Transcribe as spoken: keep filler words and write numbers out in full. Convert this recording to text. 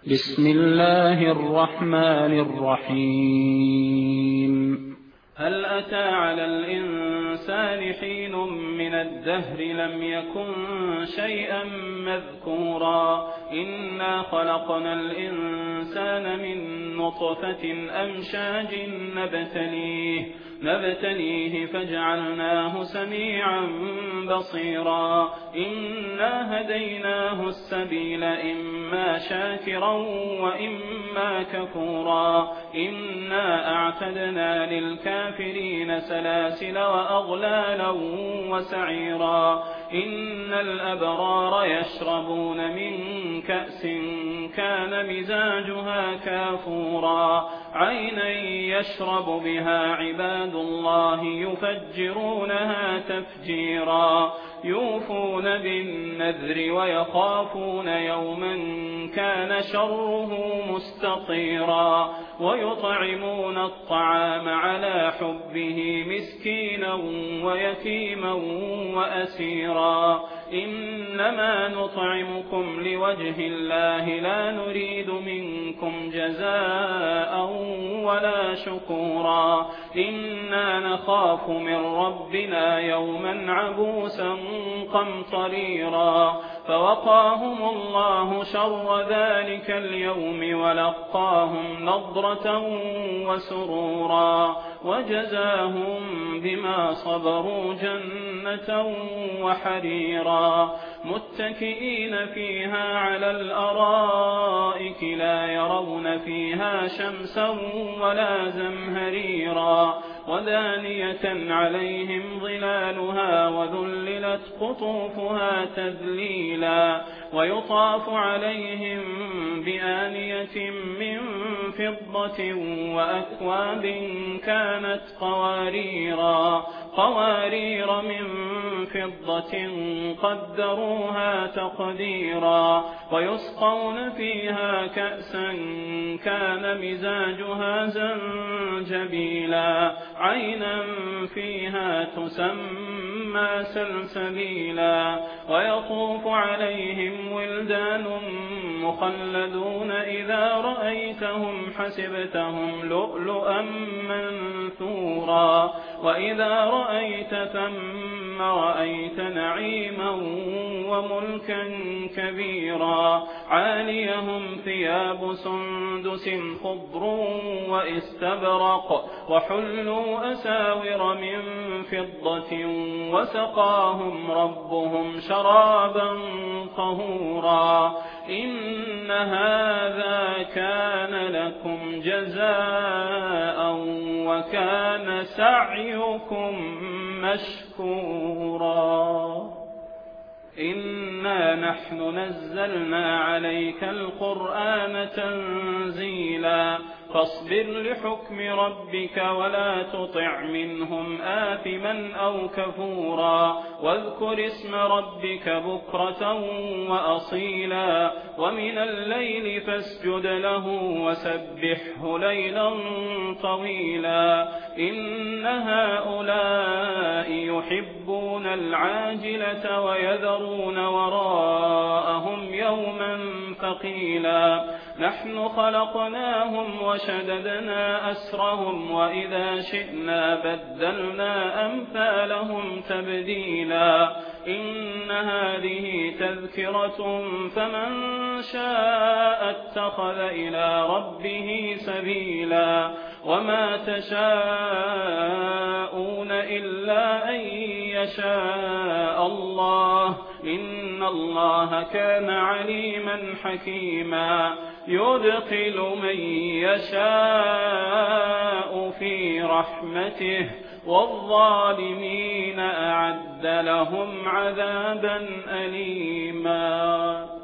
بسم الله الرحمن الرحيم. هل أتى على الإنسان حين من الدهر لم يكن شيئا مذكورا إنا خلقنا الإنسان من نطفة أمشاج نبتليه نبتليه فجعلناه سميعا بصيرا إنا هديناه السبيل إما شاكرا وإما كفورا إنا أعتدنا للكافرين سلاسل وأغلالا وسعيرا إن الأبرار يشربون من كأس كان مزاجها كافورا عينا يشرب بها عباد الله يفجرونها تفجيرا يوفون بالنذر ويخافون يوما كان شره مستطيرا ويطعمون الطعام على حبه مسكينا ويتيما وأسيرا إنما نطعمكم لوجه الله لا نريد منكم جزاء ولا شكورا إنا نخاف من ربنا يوما عبوسا قمطريرا فوقاهم الله شر ذلك اليوم ولقاهم نضرة وسرورا وجزاهم بما صبروا جنة وحريرا متكئين فيها على الأرائك لا يرون فيها شمسا ولا زمهريرا ودانية عليهم ظلالها وذللت قطوفها تذليلا ويطاف عليهم بآنية من فضة وأكواب كانت قواريرا قوارير من فضة قدروها تقديرا ويسقون فيها كأسا كان مزاجها زنجبيلا عينا فيها تسمى سلسبيلا ويطوف عليهم ولدان مخلدون إذا رأيتهم حسبتهم لؤلؤا منثورا وإذا رأيت ثم رأيت نعيما وملكا كبيرا عاليهم ثياب سندس خضر واستبرق وحلوا أساور من فضة وسقاهم ربهم شرابا طهورا إن هذا كان لكم جزاء وكان سعيكم مشكورا إنا نحن نزلنا عليك القرآن تنزيلا فاصبر لحكم ربك ولا تطع منهم آثما أو كفورا واذكر اسم ربك بكرة وأصيلا ومن الليل فاسجد له وسبحه ليلا طويلا إن هؤلاء يحبون العاجلة ويذرون وراءهم يوما ثقيلا نحن خلقناهم وشددنا أسرهم وإذا شئنا بدلنا أمثالهم تبديلا إن هذه تذكرة فمن شاء اتخذ إلى ربه سبيلا وما تشاءون إلا أن يشاء الله إن الله كان عليما حكيما يدخل من يشاء في رحمته والظالمين أعد لهم عذابا أليما.